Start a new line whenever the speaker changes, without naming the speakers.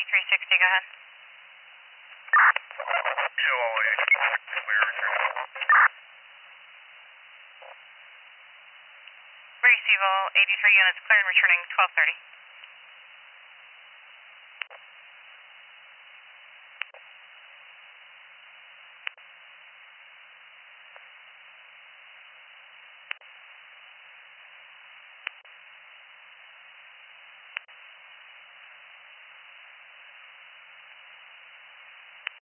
360, go ahead. Receival, 83 units clear and returning 1230.